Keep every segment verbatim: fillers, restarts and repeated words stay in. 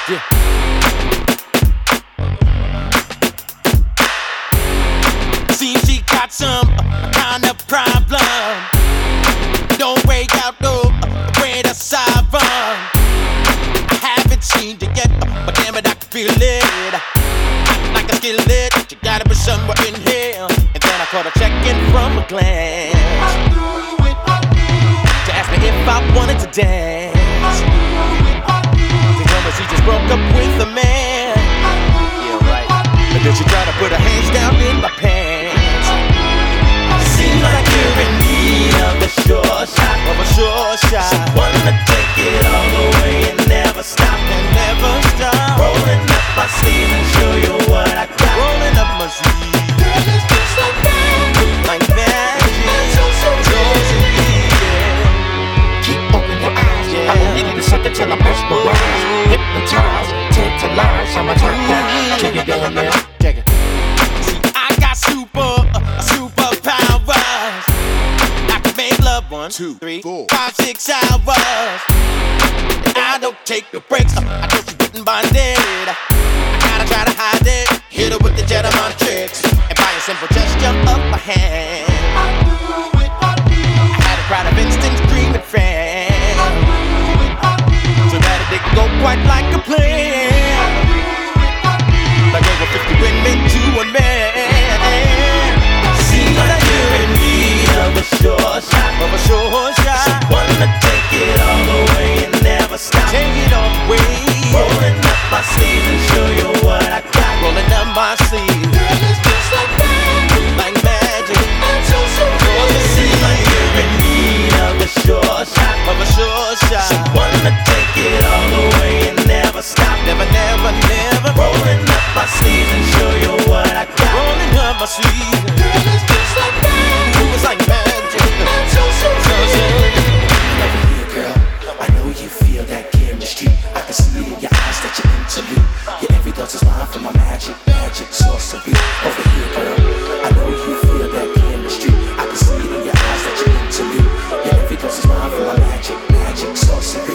Yeah. Seems she got some kind of problem. Don't break out no way to solve 'em. I haven't seen it yet, but damn it, I can feel it. Like a skillet, you gotta be somewhere in here. And then I caught her checking from a glance to ask me if I wanted to dance. To tell me she just broke up with a man. Yeah, right. But then she tried to put her hands down in my pants. Seems like you're in need of a sure shot, of a sure shot. So wanna take it all the way and never stop, and never stop. Rolling up my sleeves and show you what I got. Rolling up my sleeves, girl, it's just like magic, like magic. So so yeah. Keep open your eyes, yeah. I'm gonna need a second till I mesmerize, hypnotize, tantalize. I'm a top guy, can you get in there? Check it. See, I got super, uh, superpowers. I can make love one, two, three, four, five, six hours. And I don't take no breaks. Uh, I know she wouldn't mind it. I gotta try to hide it. Hit her with the gentleman tricks, and by a simple gesture of my hand, I had a crowd of instant screaming fans. So that it didn't go quite like a plan. Like over fifty women to a man. Seems like you're in need of a sure shot, of a sure shot. So wanna take it all the way and never stop. Take it all the way. Rolling up my sleeves and show you what I got. Rolling up my sleeves, girl, it's just like magic, like magic. So so good. Seems like you're in need of a sure shot, of a sure shot. So wanna take it all the way and never stop. Never, never, never. Rolling up my sleeves and show you what I got. Rolling up my sleeves, girl, it's just like magic. Ooh, it's like magic. So so so so. Over here, girl, I know you feel that chemistry. I can see it in your eyes that you're into me. Your every thought is mine for my magic, magic sorcery. Over here, girl, I know you feel that chemistry. I can see it in your eyes that you're into me. Your every thought is mine for my magic, magic sorcery.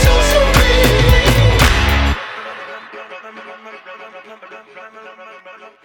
Thank you.